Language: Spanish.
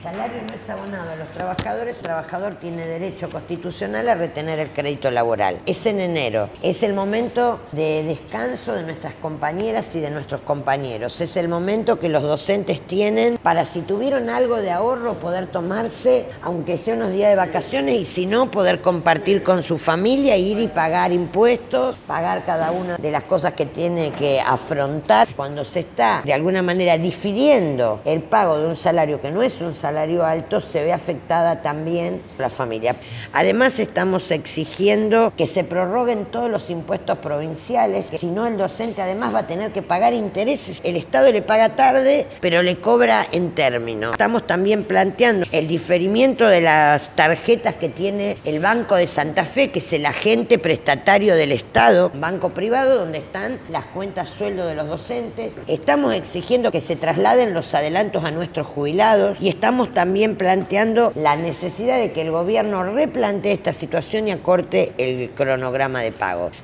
El salario no es abonado a los trabajadores, el trabajador tiene derecho constitucional a retener el crédito laboral. Es en enero, es el momento de descanso de nuestras compañeras y de nuestros compañeros. Es el momento que los docentes tienen para, si tuvieron algo de ahorro, poder tomarse, aunque sea unos días de vacaciones, y si no, poder compartir con su familia, ir y pagar impuestos, pagar cada una de las cosas que tiene que afrontar. Cuando se está, de alguna manera, difiriendo el pago de un salario que no es un salario alto, se ve afectada también la familia. Además, estamos exigiendo que se prorroguen todos los impuestos provinciales, que si no, el docente además va a tener que pagar intereses. El Estado le paga tarde, pero le cobra en término. Estamos también planteando el diferimiento de las tarjetas que tiene el Banco de Santa Fe, que es el agente prestatario del Estado, un banco privado donde están las cuentas sueldo de los docentes. Estamos exigiendo que se trasladen los adelantos a nuestros jubilados y estamos también planteando la necesidad de que el gobierno replantee esta situación y acorte el cronograma de pago.